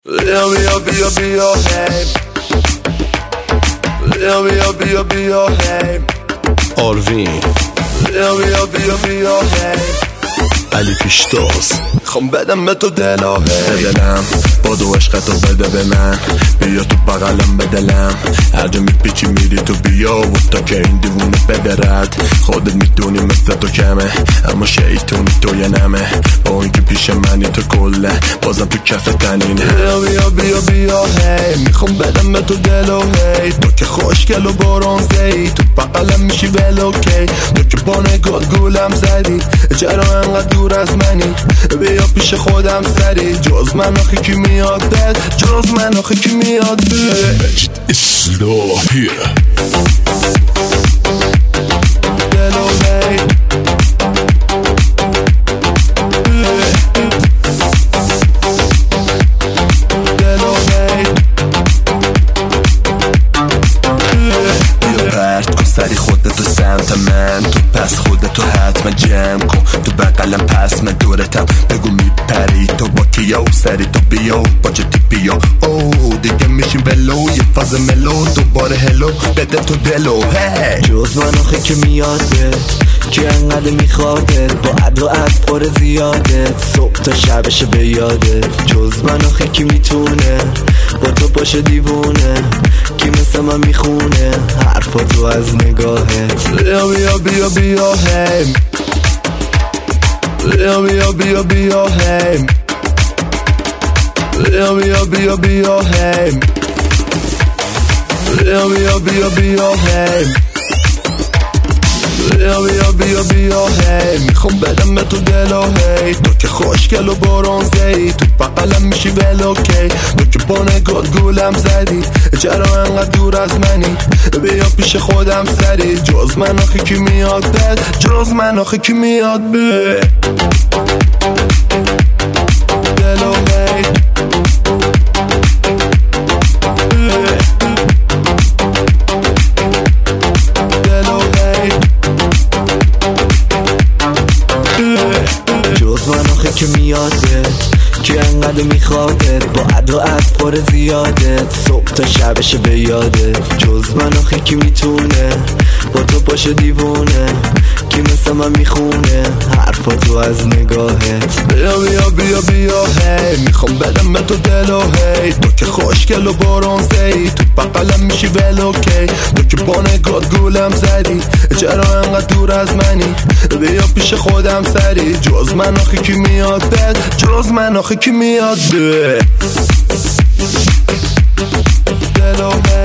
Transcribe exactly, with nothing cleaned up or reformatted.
بیا بیا بیا بیا هی بیا بیا بیا بیا هی آروین بیا بیا بیا بیا هی علی پیشتاز خوام بدم به تو دلا هی دلم با دو عشقتو بده به من، بیا تو بغلم به دلم، هر جا میپیچی میری تو بیا و تا که این دیوونه بدرد. خودت میدونی مثل تو کمه اما شیطونی تو یه نمه، با اینکه پیش منی تو کله بازم تو کف تنینه. بیا بیا بیا بیا هی میخوام بدم به تو دلا هی تو که خوشگل و برونزه‌ای تو بغلم میشی ولوکی، تو که با نگات گولم زدی چرا انقدر دور از منی، بیا پیش خودم سری جز من آخه کی میاد بد، جز من آخه کی میاد بد. مجد اسلامیه دلو هی دلو هی بیا پرت کن سری خودتو سمت من، تو پس خودتو حتما جمع کن تو بغلم پس من دورتم، بگو میپری تو با کیا و سری تو بیا با جدی بیا او دیگه میشیم ولو یه فاز ملو دوباره هلو بده تو دلو هی. جز من آخه که میاد که انقدر میخوادت با عد و عد پر زیادت صبح تا شبش به یادت، جز من آخه که میتونه با تو باشه دیوونه که مثل من میخونه حرفا تو از نگاهت. بیا بیا بیا بیا هی بیا بیا بیا بیا هی بیا بیا بیا بیا هی بیا بیا بیا بیا هی بیا بیا بیا بیا هی میخوام بدم به تو دلا هی تو که خوشگل و برونزه‌ای تو بغلم میشی ولوکی، تو که با نگات گولم زدی چرا انقدر دور از منی، بیا پیش خودم سری جز من آخه کی میاد بد، جز من آخه کی میاد بد. دلو هی جز من آخه که میاده که انقدر میخوادت با عد و عد پر زیادت صبح تا شبش به یادت، جز من آخه که میتونه با تو باشه دیوونه که مثل من میخونه حرفا تو از نگاهت. بیا بیا بیا بیا هی میخوام بدم به تو دلا هی تو که خوشگل و برونزه‌ای تو بغلم میشی ولوکی، تو که با نگات گولم زدی چرا انقدر دور از منی، بیا پیش خودم سری جز من آخه کی میاد بد، جز من آخه کی میاد بد. دلو هی